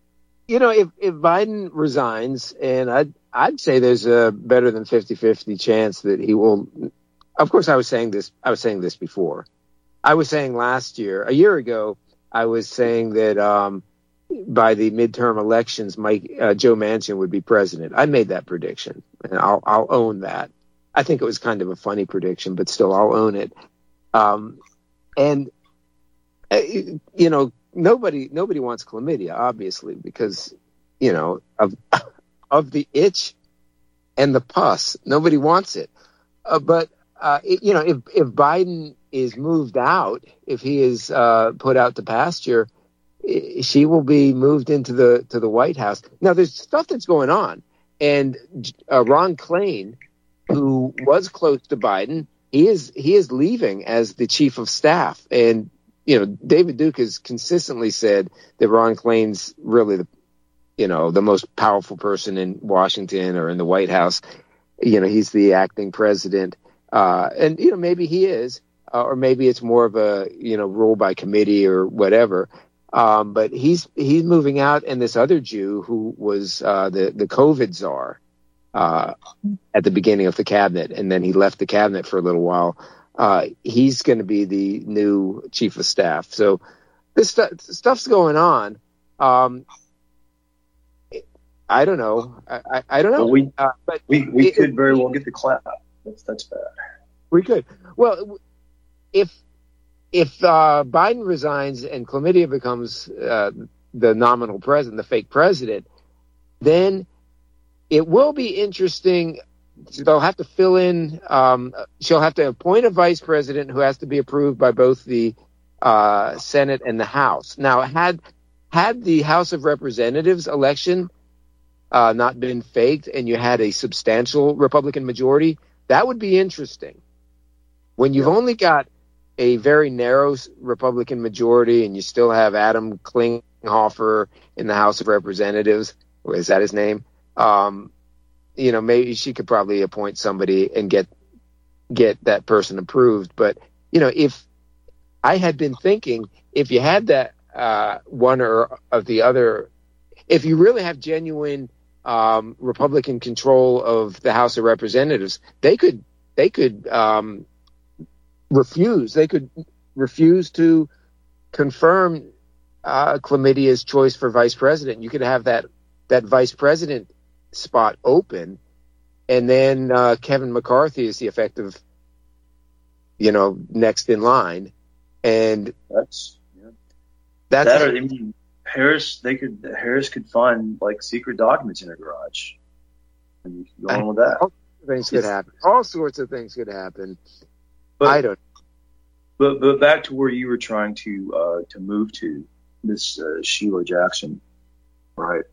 you know, if, if Biden resigns, and I'd, I'd say there's a better than fifty-fifty chance that he will. Of course, I was saying this. I was saying this before. I was saying last year, a year ago, I was saying that um, by the midterm elections, Mike uh, Joe Manchin would be president. I made that prediction, and I'll, I'll own that. I think it was kind of a funny prediction, but still, I'll own it. Um, and uh, you know, nobody nobody wants chlamydia, obviously, because you know of of the itch and the pus. Nobody wants it, uh, but. Uh, it, you know, if, if Biden is moved out, if he is uh, put out to pasture, she will be moved into the to the White House. Now, there's stuff that's going on, and uh, Ron Klain, who was close to Biden, he is he is leaving as the chief of staff. And you know, David Duke has consistently said that Ron Klain's really the you know the most powerful person in Washington or in the White House. You know, he's the acting president. Uh, and, you know, maybe he is, uh, or maybe it's more of a, you know, rule by committee or whatever. Um, but he's he's moving out. And this other Jew who was uh, the, the COVID czar uh, at the beginning of the cabinet, and then he left the cabinet for a little while. Uh, he's going to be the new chief of staff. So this stu- stuff's going on. Um, I don't know. I, I, I don't know. Well, we, uh, but we, we it, could very well get the clap. That's, that's bad. We could. Well, if if uh, Biden resigns and chlamydia becomes uh, the nominal president, the fake president, then it will be interesting. They'll have to fill in. Um, she'll have to appoint a vice president who has to be approved by both the uh, Senate and the House. Now, had had the House of Representatives election uh, not been faked, and you had a substantial Republican majority, that would be interesting. When you've only got a very narrow Republican majority and you still have Adam Klinghoffer in the House of Representatives, or is that his name? Um, you know, maybe she could probably appoint somebody and get get that person approved. But, you know, if I had been thinking, if you had that uh, one or of the other, if you really have genuine Um, Republican control of the House of Representatives, they could they could um, refuse. They could refuse to confirm uh, Chlamydia's choice for vice president. You could have that that vice president spot open, and then uh, Kevin McCarthy is the effective, you know, next in line, and that's yeah. that's. That or, I mean, Harris, they could Harris could find like secret documents in her garage, and you can go on with that. All things could happen. All sorts of things could happen. But, I don't. But but back to where you were trying to uh, to move to, Miss uh, Sheila Jackson, right?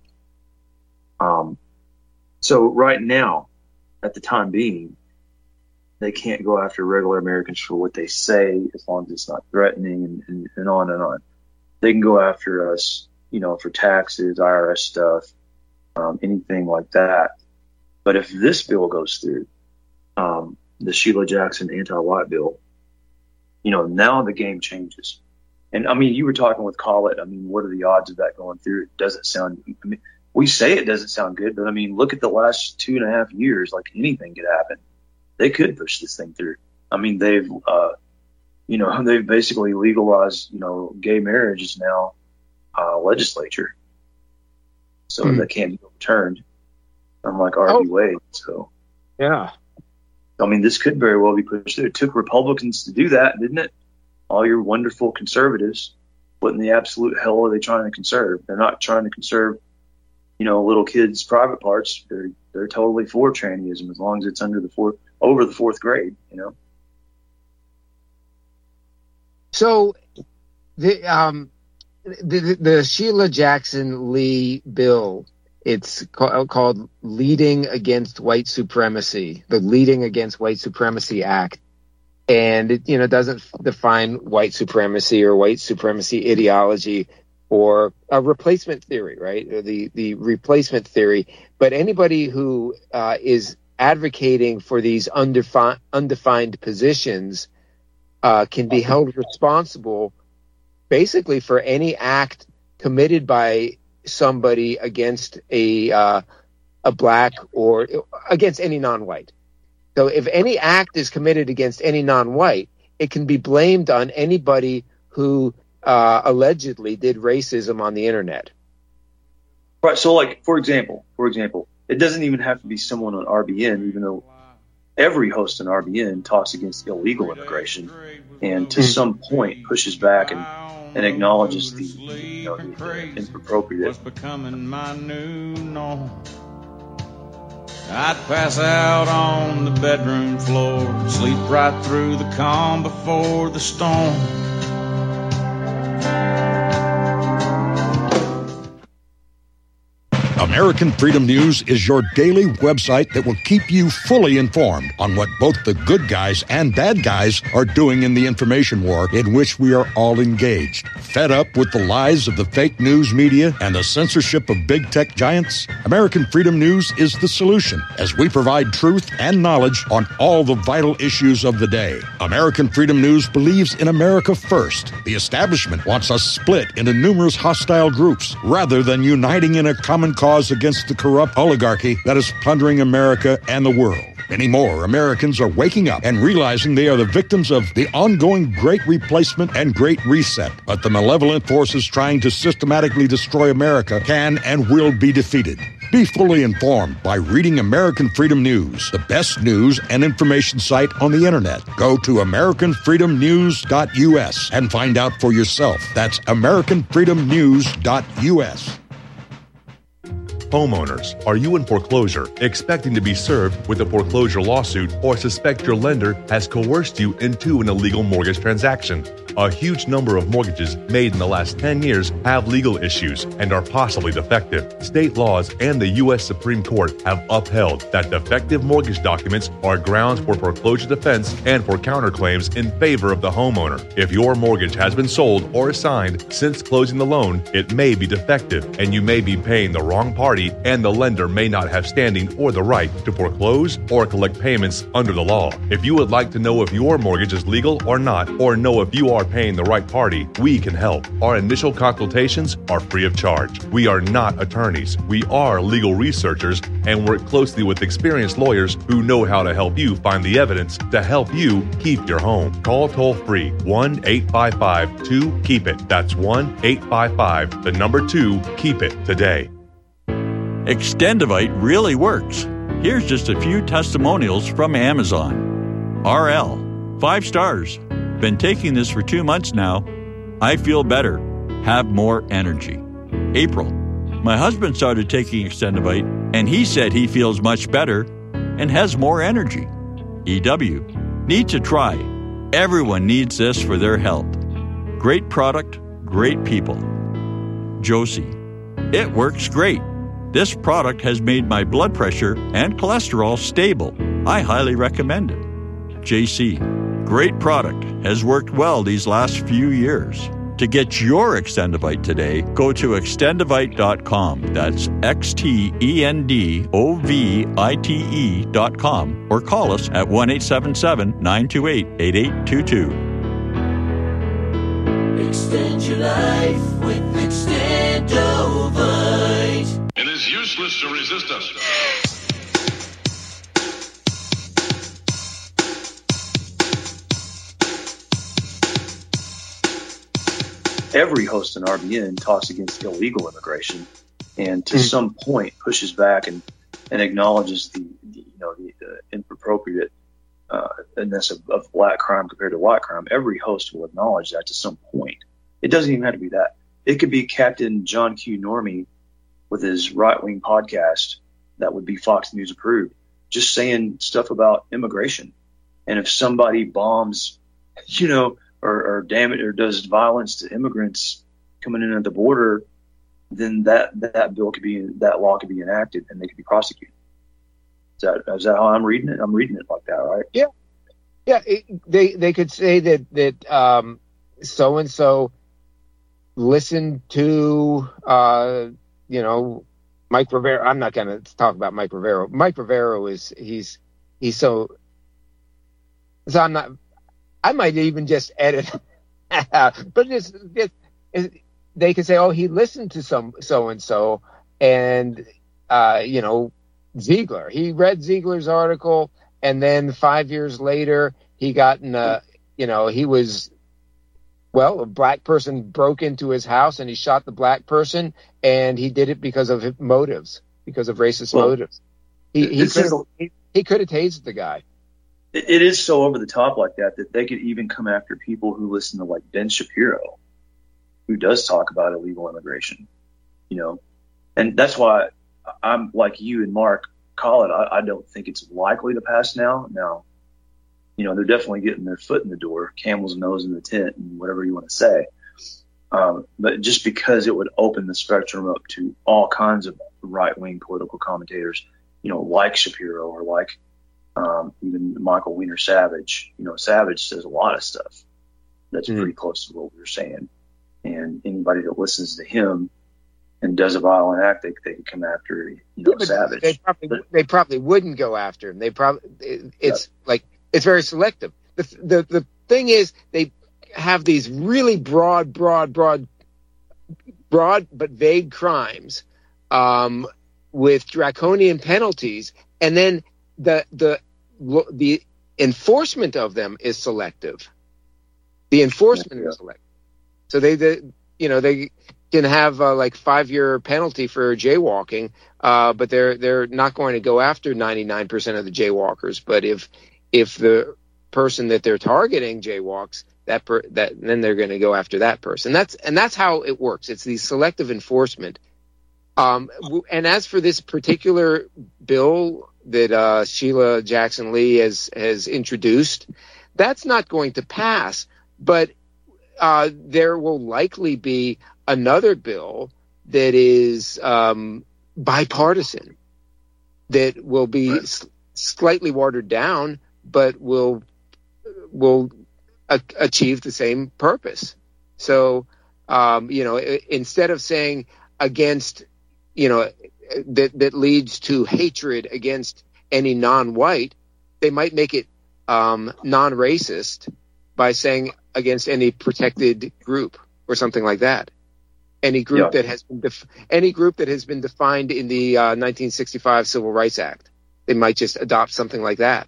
Um. So right now, at the time being, they can't go after regular Americans for what they say, as long as it's not threatening, and, and, and on and on. They can go after us, you know, for taxes, I R S stuff, um, anything like that. But if this bill goes through, um, the Sheila Jackson anti-white bill, you know, now the game changes. And I mean, you were talking with Collett. I mean, what are the odds of that going through? It doesn't sound, I mean, we say it doesn't sound good, but I mean, look at the last two and a half years, like anything could happen. They could push this thing through. I mean, they've, uh, You know, they've basically legalized, you know, gay marriage is now uh, legislature. So mm. that can't be overturned, unlike R B. Oh. Wade. So, yeah. I mean, this could very well be pushed through. It took Republicans to do that, didn't it? All your wonderful conservatives. What in the absolute hell are they trying to conserve? They're not trying to conserve, you know, little kids' private parts. They're they're totally for trannyism as long as it's under the fourth, over the fourth grade, you know. So, the um, the, the, the Sheila Jackson Lee bill, it's ca- called Leading Against White Supremacy, the Leading Against White Supremacy Act, and it, you know, doesn't define white supremacy or white supremacy ideology or a replacement theory, right? Or the the replacement theory. But anybody who uh, is advocating for these undefined undefined positions Uh, can be held responsible basically for any act committed by somebody against a uh, a black or against any non-white. So if any act is committed against any non-white, it can be blamed on anybody who uh, allegedly did racism on the internet. Right. So, like, for example, for example, it doesn't even have to be someone on R B N, even though every host on R B N talks against illegal immigration and to some point pushes back and, and acknowledges the, you know, the, the inappropriate. What's becoming my new norm? I'd pass out on the bedroom floor, sleep right through the calm before the storm. American Freedom News is your daily website that will keep you fully informed on what both the good guys and bad guys are doing in the information war in which we are all engaged. Fed up with the lies of the fake news media and the censorship of big tech giants? American Freedom News is the solution as we provide truth and knowledge on all the vital issues of the day. American Freedom News believes in America first. The establishment wants us split into numerous hostile groups rather than uniting in a common cause against the corrupt oligarchy that is plundering America and the world. Many more Americans are waking up and realizing they are the victims of the ongoing Great Replacement and Great Reset. But the malevolent forces trying to systematically destroy America can and will be defeated. Be fully informed by reading American Freedom News, the best news and information site on the internet. Go to American Freedom News dot U S and find out for yourself. That's American Freedom News dot U S. Homeowners, are you in foreclosure, expecting to be served with a foreclosure lawsuit, or suspect your lender has coerced you into an illegal mortgage transaction? A huge number of mortgages made in the last ten years have legal issues and are possibly defective. State laws and the U S Supreme Court have upheld that defective mortgage documents are grounds for foreclosure defense and for counterclaims in favor of the homeowner. If your mortgage has been sold or assigned since closing the loan, it may be defective and you may be paying the wrong party, and the lender may not have standing or the right to foreclose or collect payments under the law. If you would like to know if your mortgage is legal or not, or know if you are paying the right party, we can help. Our initial consultations are free of charge. We are not attorneys. We are legal researchers and work closely with experienced lawyers who know how to help you find the evidence to help you keep your home. Call toll free one eight five five two keep it. That's one eight five five, the number two, keep it today. Extendivite really works. Here's just a few testimonials from Amazon. R L, five stars. Been taking this for two months now. I feel better. Have more energy. April, my husband started taking Extendivite, and he said he feels much better and has more energy. E W, need to try. Everyone needs this for their health. Great product, great people. Josie, it works great. This product has made my blood pressure and cholesterol stable. I highly recommend it. J C, great product, has worked well these last few years. To get your Extendivite today, go to extendivite dot com. That's X T E N D O V I T E dot com, or call us at one eight seven seven, nine two eight, eight eight two two. Extend your life with Extendovite. It is useless to resist us. Every host in R B N talks against illegal immigration and to mm-hmm. some point pushes back and, and acknowledges the, the you know the, the inappropriate uh, of, of black crime compared to white crime. Every host will acknowledge that to some point. It doesn't even have to be that. It could be Captain John Q. Normie with his right-wing podcast that would be Fox News approved, just saying stuff about immigration. And if somebody bombs, you know, or, or damage or does violence to immigrants coming in at the border, then that that bill could be that law could be enacted and they could be prosecuted. Is that is that how I'm reading it? I'm reading it like that, right? Yeah, yeah. It, they they could say that that um, so and so listened to uh, you know Mike Rivero. I'm not going to talk about Mike Rivero. Mike Rivero is he's he's so so I'm not. I might even just edit, but it's, it's, they could say, oh, he listened to some so and so, and uh, you know, Ziegler. He read Ziegler's article, and then five years later, he got in a, you know, he was, well, a black person broke into his house and he shot the black person, and he did it because of motives, because of racist well, motives. He he could have he, he could have tased the guy. It, it is so over the top like that that they could even come after people who listen to like Ben Shapiro, who does talk about illegal immigration, you know, and that's why I'm like you and Mark call it. I, I don't think it's likely to pass now. Now, you know, they're definitely getting their foot in the door, camel's nose in the tent, and whatever you want to say. Um, but just because it would open the spectrum up to all kinds of right-wing political commentators, you know, like Shapiro or like um, even Michael Weiner Savage. You know, Savage says a lot of stuff that's mm-hmm. pretty close to what we were saying. And anybody that listens to him and does a violent act, they, they could come after, you know, yeah, Savage. They probably, but, they probably wouldn't go after him. They probably, it, it's yeah. like, it's very selective. The, the, the thing is, they have these really broad, broad, broad, broad, but vague crimes, um, with draconian penalties. And then the, the, the enforcement of them is selective. The enforcement yeah. is selective. So they, they, you know, they can have uh, like five-year penalty for jaywalking, uh, but they're they're not going to go after ninety-nine percent of the jaywalkers. But if if the person that they're targeting jaywalks, that per, that then they're going to go after that person. That's and that's how it works. It's the selective enforcement. Um, and as for this particular bill that uh, Sheila Jackson Lee has has introduced, that's not going to pass, but Uh, there will likely be another bill that is um, bipartisan that will be right. s- slightly watered down, but will will a- achieve the same purpose. So, um, you know, I- instead of saying against, you know, that that leads to hatred against any non-white, they might make it um, non-racist by saying against any protected group or something like that. Any group yeah. that has been def- any group that has been defined in the uh, nineteen sixty-five Civil Rights Act. They might just adopt something like that.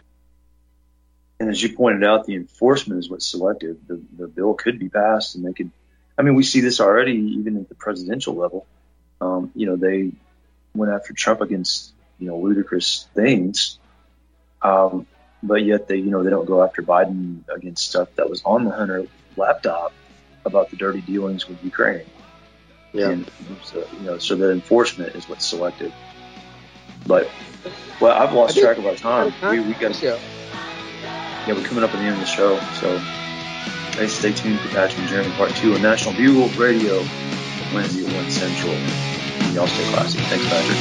And as you pointed out, the enforcement is what's selective. The, the bill could be passed, and they could. I mean, we see this already, even at the presidential level. Um, you know, they went after Trump against, you know, ludicrous things. Um, But yet they, you know, they don't go after Biden against stuff that was on the Hunter laptop about the dirty dealings with Ukraine. Yeah. And so, you know, so the enforcement is what's selective. But, well, I've lost track of our time. We, we got to, yeah, we're coming up at the end of the show. So, hey, stay tuned for Patrick and Jeremy Part Two on National Bugle Radio, Wednesday at one Central. And y'all stay classy. Thanks, Patrick.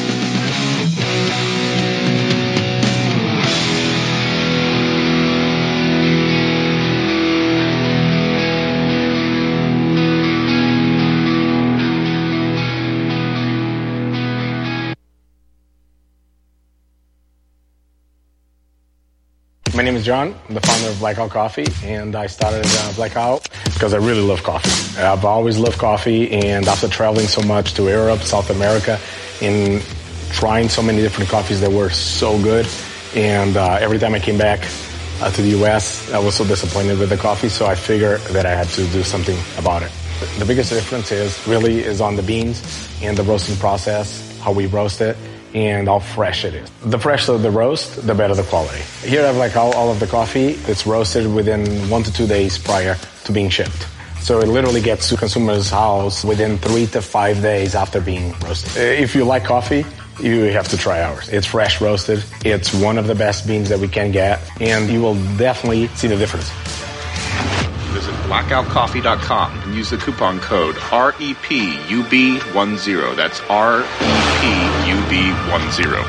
My name is John. I'm the founder of Blackout Coffee, and I started uh, Blackout because I really love coffee. I've always loved coffee, and after traveling so much to Europe, South America, and trying so many different coffees that were so good, and uh, every time I came back uh, to the U S, I was so disappointed with the coffee, so I figured that I had to do something about it. The biggest difference is really is on the beans and the roasting process, how we roast it, and how fresh it is. The fresher the roast, the better the quality. Here I have like all, all of the coffee. It's roasted within one to two days prior to being shipped. So it literally gets to consumer's house within three to five days after being roasted. If you like coffee, you have to try ours. It's fresh roasted. It's one of the best beans that we can get, and you will definitely see the difference. Visit blackout coffee dot com and use the coupon code R E P U B ten. That's R E P U B ten.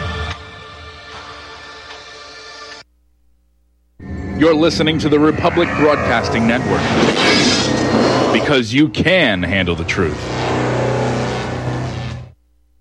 You're listening to the Republic Broadcasting Network, because you can handle the truth.